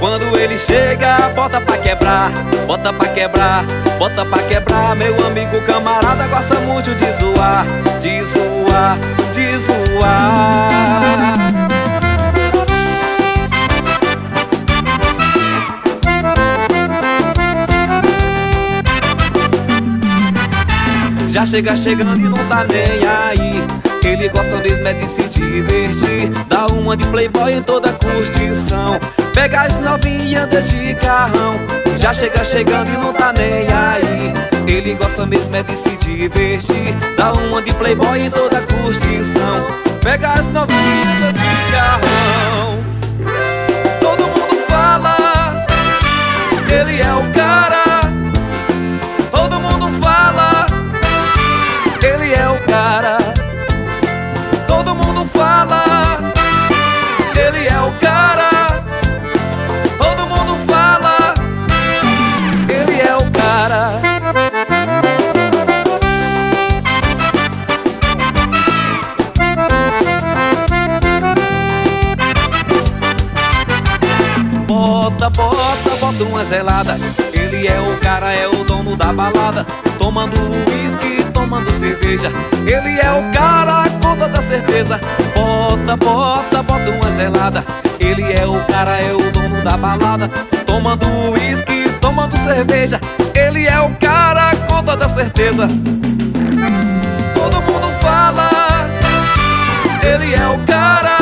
Quando ele chega, bota pra quebrar, bota pra quebrar, bota pra quebrar. Meu amigo camarada gosta muito de zoar, de zoar, de zoar. Já chega chegando e não tá nem aí. Ele gosta mesmo é de se divertir, dá uma de playboy em toda curtição, pega as novinhas de carrão. Já chega chegando e não tá nem aí. Ele gosta mesmo é de se divertir, dá uma de playboy em toda curtição, pega as novinhas de carrão. Todo mundo fala, ele é o cara. Todo mundo fala, ele é o cara. Todo mundo fala, ele é o cara. Todo mundo fala, ele é o cara. Bota, bota, bota uma gelada. Ele é o cara, é o dono da balada, tomando uísque, tomando cerveja. Ele é o cara, com toda certeza. Bota, bota, bota uma gelada. Ele é o cara, é o dono da balada, tomando uísque, tomando cerveja. Ele é o cara, com toda certeza. Todo mundo fala, ele é o cara.